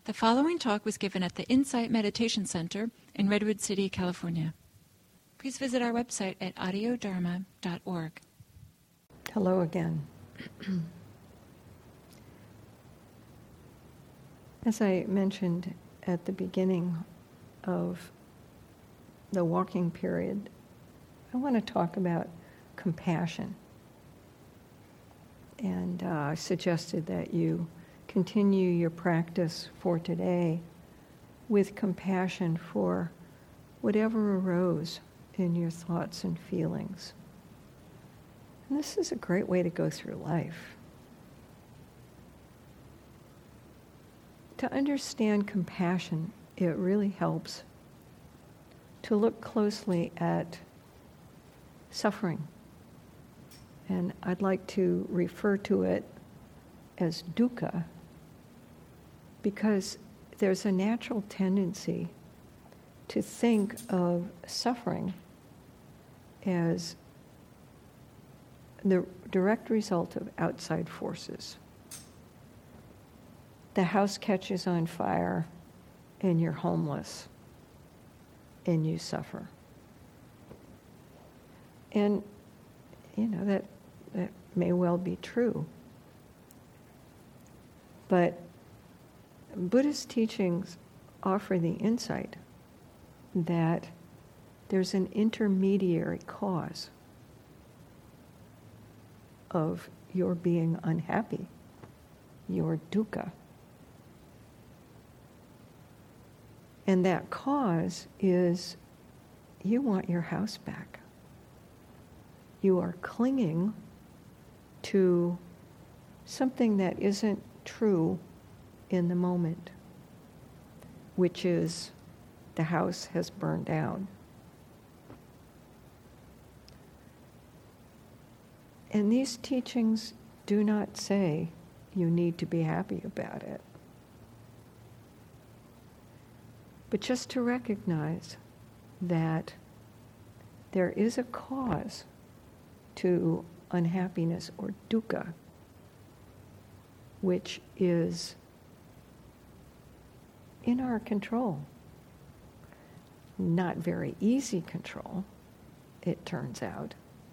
The following talk was given at the Insight Meditation Center in Redwood City, California. Please visit our website at audiodharma.org. Hello again. As I mentioned at the beginning of the walking period, I want to talk about compassion. And I suggested that you continue your practice for today with compassion for whatever arose in your thoughts and feelings. And this is a great way to go through life. To understand compassion, it really helps to look closely at suffering. And I'd like to refer to it as dukkha, because there's a natural tendency to think of suffering as the direct result of outside forces. The house catches on fire and you're homeless and you suffer. And, that may well be true. But Buddhist teachings offer the insight that there's an intermediary cause of your being unhappy, your dukkha. And that cause is you want your house back. You are clinging to something that isn't true in the moment, which is the house has burned down. And these teachings do not say you need to be happy about it, but just to recognize that there is a cause to unhappiness or dukkha, which is in our control. Not very easy control, it turns out.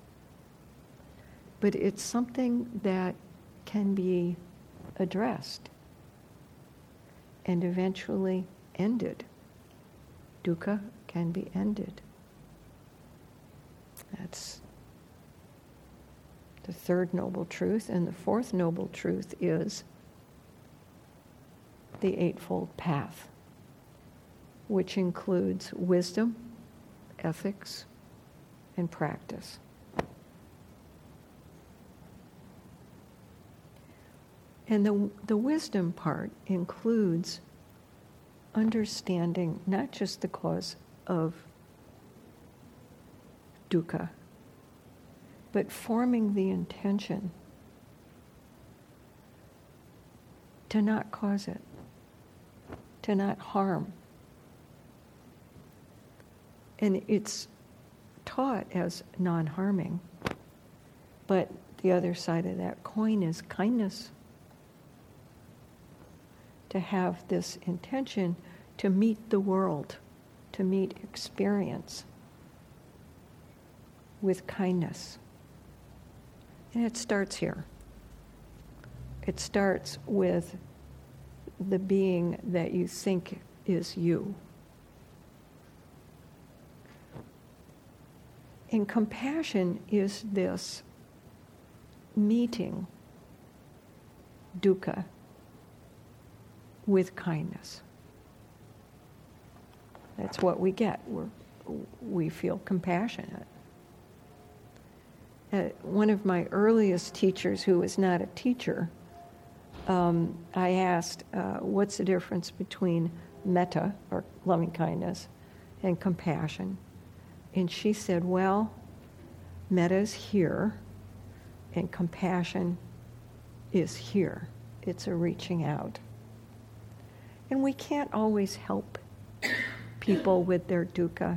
But it's something that can be addressed and eventually ended. Dukkha can be ended. That's the third noble truth. And the fourth noble truth is the Eightfold Path, which includes wisdom, ethics, and practice. And the wisdom part includes understanding not just the cause of dukkha, but forming the intention to not cause it, to not harm. And it's taught as non-harming, but the other side of that coin is kindness. To have this intention to meet the world, to meet experience with kindness. And it starts here. It starts with the being that you think is you. And compassion is this meeting dukkha with kindness. That's what we get. We feel compassionate. One of my earliest teachers, who was not a teacher, I asked, what's the difference between metta, or loving kindness, and compassion? And she said, well, metta is here, and compassion is here. It's a reaching out. And we can't always help people with their dukkha.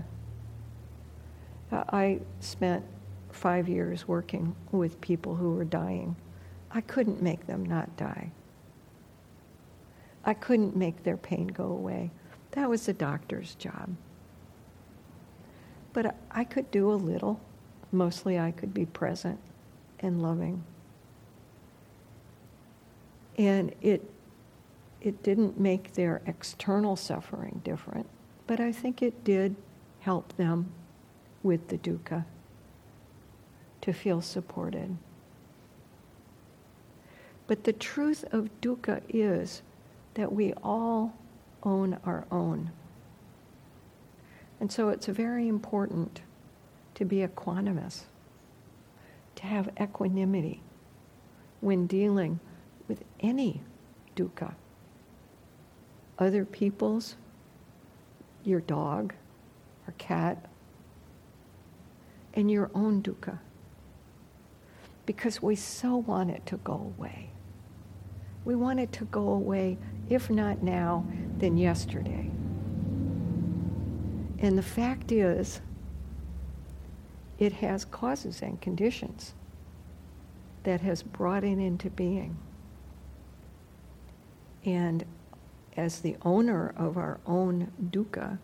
I spent 5 years working with people who were dying. I couldn't make them not die. I couldn't make their pain go away. That was the doctor's job. But I could do a little. Mostly I could be present and loving. And it didn't make their external suffering different, but I think it did help them with the dukkha to feel supported. But the truth of dukkha is that we all own our own. And so it's very important to be equanimous, to have equanimity when dealing with any dukkha. Other people's, your dog or cat, and your own dukkha. Because we so want it to go away. We want it to go away, if not now, then yesterday. And the fact is, it has causes and conditions that has brought it into being. And as the owner of our own dukkha,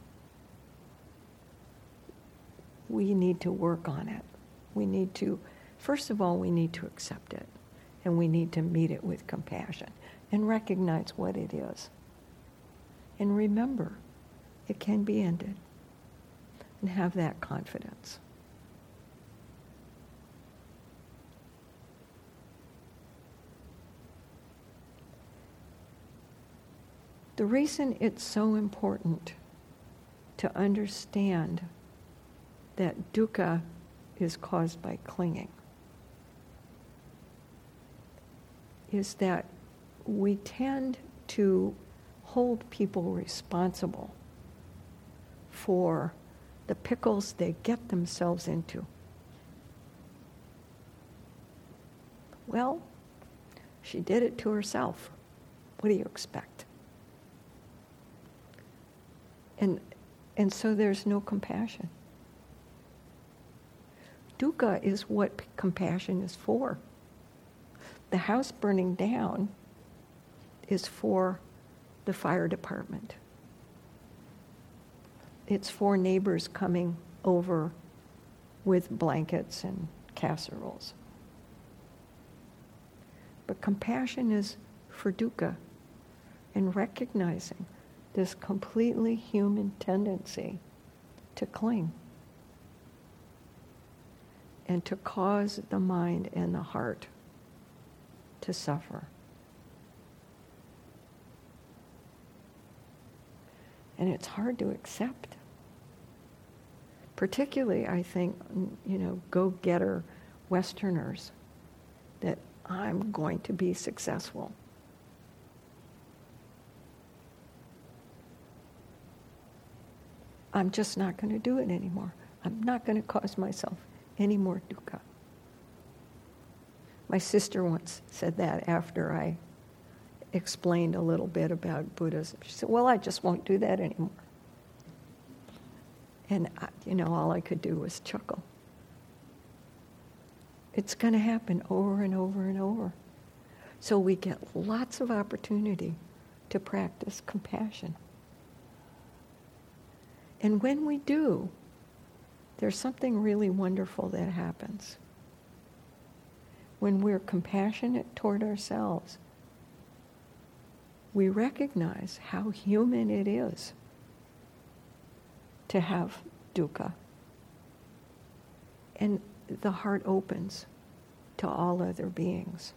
we need to work on it. We need to, first of all, we need to accept it. And we need to meet it with compassion and recognize what it is. And remember, it can be ended. And have that confidence. The reason it's so important to understand that dukkha is caused by clinging is that we tend to hold people responsible for the pickles they get themselves into. Well, she did it to herself. What do you expect? And so there's no compassion. Dukkha is what compassion is for. The house burning down is for the fire department. It's for neighbors coming over with blankets and casseroles. But compassion is for dukkha and recognizing this completely human tendency to cling and to cause the mind and the heart to suffer. And it's hard to accept. Particularly, I think, go-getter Westerners, that I'm going to be successful. I'm just not going to do it anymore. I'm not going to cause myself any more dukkha. My sister once said that after I explained a little bit about Buddhism. She said, well, I just won't do that anymore. And, all I could do was chuckle. It's going to happen over and over and over. So we get lots of opportunity to practice compassion. And when we do, there's something really wonderful that happens. When we're compassionate toward ourselves, we recognize how human it is to have dukkha. And the heart opens to all other beings.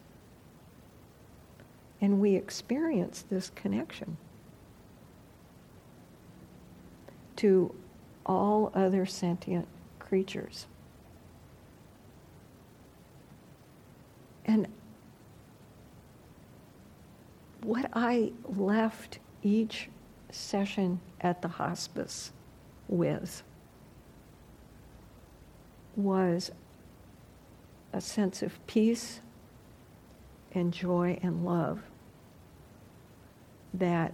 And we experience this connection to all other sentient creatures. And what I left each session at the hospice with was a sense of peace and joy and love that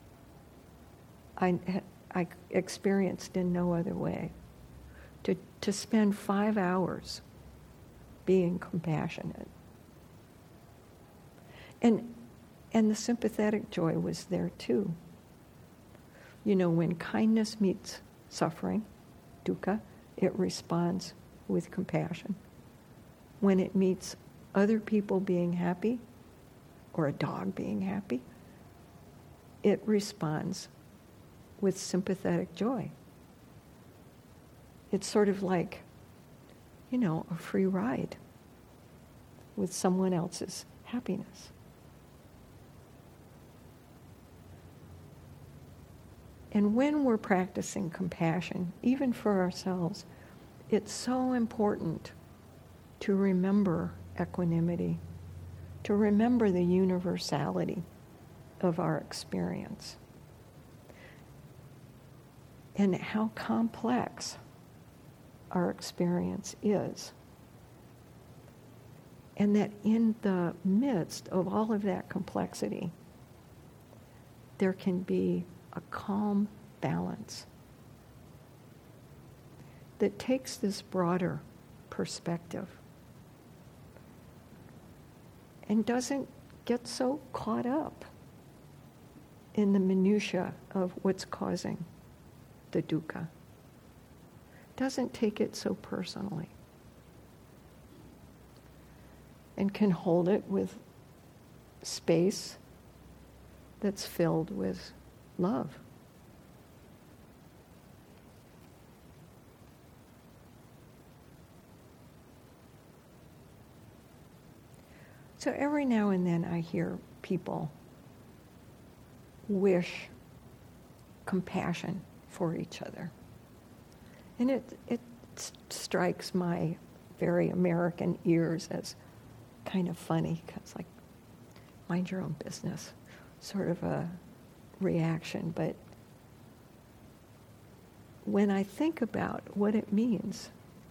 I experienced in no other way. To spend 5 hours being compassionate. And And the sympathetic joy was there too. You know, when kindness meets suffering, dukkha, it responds with compassion. When it meets other people being happy, or a dog being happy, it responds with sympathetic joy. It's sort of like, you know, a free ride with someone else's happiness. And when we're practicing compassion, even for ourselves, it's so important to remember equanimity, to remember the universality of our experience and how complex our experience is. And that in the midst of all of that complexity, there can be a calm balance that takes this broader perspective and doesn't get so caught up in the minutia of what's causing the dukkha. Doesn't take it so personally. And can hold it with space that's filled with love. So every now and then I hear people wish compassion for each other. And it strikes my very American ears as kind of funny, because like, mind your own business, sort of a reaction. But when I think about what it means,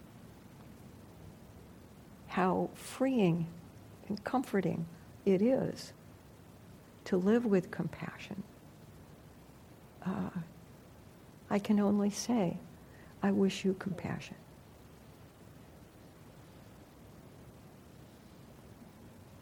how freeing and comforting it is to live with compassion, I can only say, I wish you compassion.